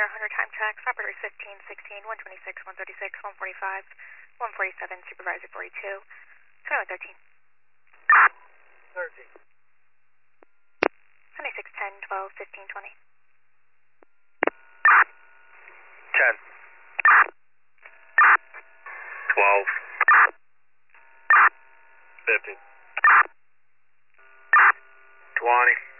Air Hunter time checks. Operators 15, 16, 126, 136, 145, 147, Supervisor 42. Trailer 13. 13. 76, 10, 12, 15, 20. 10. 12. 15. 20.